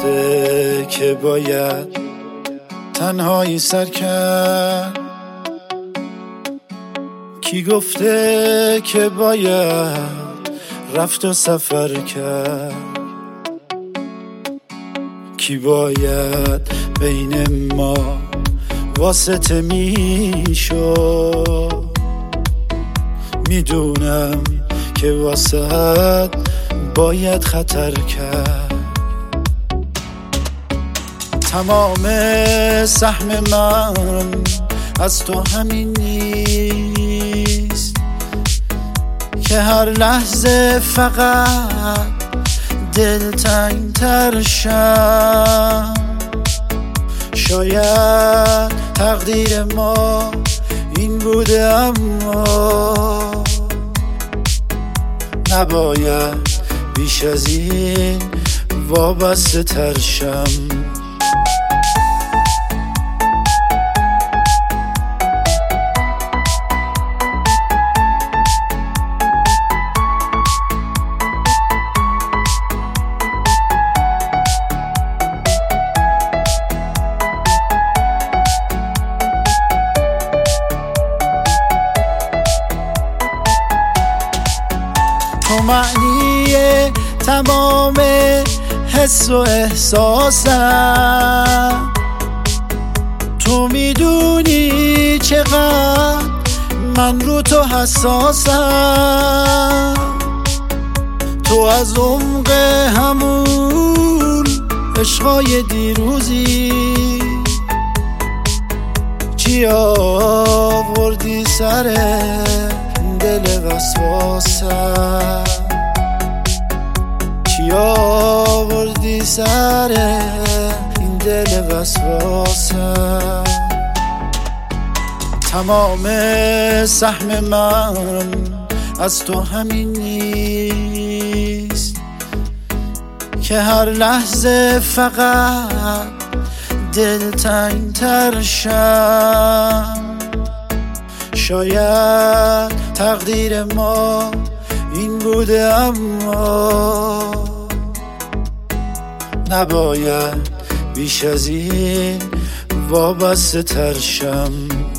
گفته که باید تنهایی سر کرد؟ کی گفته که باید رفت و سفر کرد؟ کی باید بین ما واسطه میشد؟ میدونم که واسط باید خطر کرد. تمام سهم من از تو همین نیست که هر لحظه فقط دلتنگ تر شم. شاید تقدیر ما این بوده، اما نباید بیش از این وابسته تر شم. تو معنی تمام حس و احساسم، تو میدونی چقدر من رو تو حساسم. تو از عمق همون عشقای دیروزی، چی آوردی سر دل وسواسم؟ چی آوردی سر این دل وسواسم؟ تمام سهم من از تو همین نیست که هر لحظه فقط دلتنگ تر شم. شاید تقدیر ما این بوده، اما نباید بیش از این وابسته تر شم.